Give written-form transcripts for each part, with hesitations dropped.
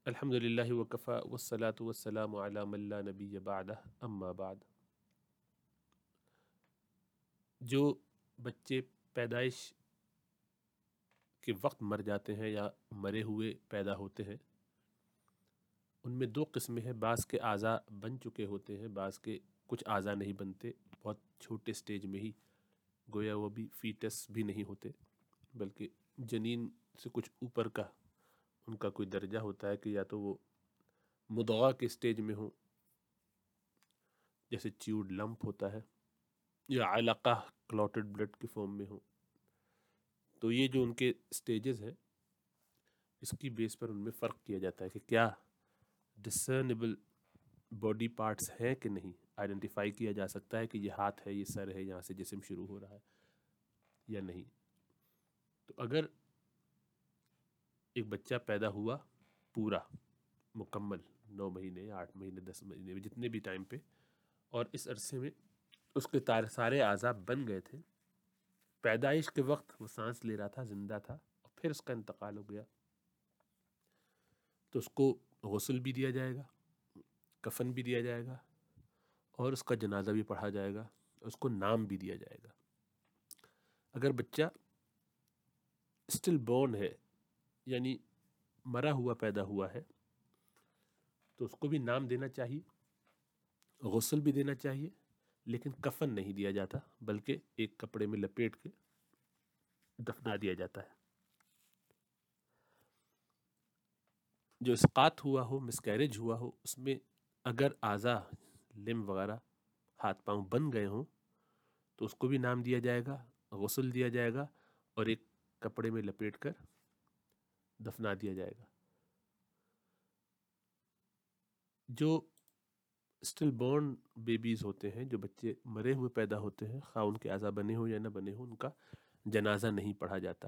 الحمد للہ وکفا والصلاة والسلام علی من لا نبی بعدہ اما بعد۔ جو بچے پیدائش کے وقت مر جاتے ہیں یا مرے ہوئے پیدا ہوتے ہیں، ان میں دو قسمیں ہیں۔ بعض کے اعضاء بن چکے ہوتے ہیں، بعض کے کچھ اعضاء نہیں بنتے، بہت چھوٹے سٹیج میں ہی، گویا وہ بھی فیٹس بھی نہیں ہوتے، بلکہ جنین سے کچھ اوپر کا ان کا کوئی درجہ ہوتا ہے کہ یا تو وہ مضغہ کے سٹیج میں ہوں، جیسے چیوڈ لمپ ہوتا ہے، یا علقہ کلوٹڈ بلڈ کی فارم میں ہوں۔ تو یہ جو ان کے سٹیجز ہیں، اس کی بیس پر ان میں فرق کیا جاتا ہے کہ کیا ڈسرنیبل باڈی پارٹس ہیں کہ نہیں، آئیڈینٹیفائی کیا جا سکتا ہے کہ یہ ہاتھ ہے، یہ سر ہے، یہاں سے جسم شروع ہو رہا ہے یا نہیں۔ تو اگر ایک بچہ پیدا ہوا پورا مکمل 9 مہینے، 8 مہینے، 10 مہینے، جتنے بھی ٹائم پہ، اور اس عرصے میں اس کے سارے اعضاء بن گئے تھے، پیدائش کے وقت وہ سانس لے رہا تھا، زندہ تھا، اور پھر اس کا انتقال ہو گیا، تو اس کو غسل بھی دیا جائے گا، کفن بھی دیا جائے گا، اور اس کا جنازہ بھی پڑھا جائے گا، اس کو نام بھی دیا جائے گا۔ اگر بچہ اسٹل بورن ہے، یعنی مرا ہوا پیدا ہوا ہے، تو اس کو بھی نام دینا چاہیے، غسل بھی دینا چاہیے، لیکن کفن نہیں دیا جاتا، بلکہ ایک کپڑے میں لپیٹ کے دفنا دیا جاتا ہے۔ جو اسقاط ہوا ہو، مسکیریج ہوا ہو، اس میں اگر اعضاء لم وغیرہ ہاتھ پاؤں بن گئے ہوں تو اس کو بھی نام دیا جائے گا، غسل دیا جائے گا، اور ایک کپڑے میں لپیٹ کر دفنا دیا جائے گا۔ جو اسٹل بورن بیبیز ہوتے ہیں، جو بچے مرے ہوئے پیدا ہوتے ہیں، خواہ ان کے اعضاء بنے ہوں یا نہ بنے ہوں، ان کا جنازہ نہیں پڑھا جاتا۔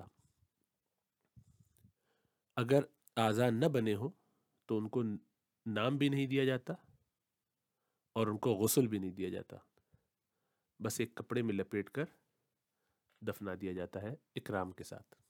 اگر اعضاء نہ بنے ہوں تو ان کو نام بھی نہیں دیا جاتا اور ان کو غسل بھی نہیں دیا جاتا، بس ایک کپڑے میں لپیٹ کر دفنا دیا جاتا ہے اکرام کے ساتھ۔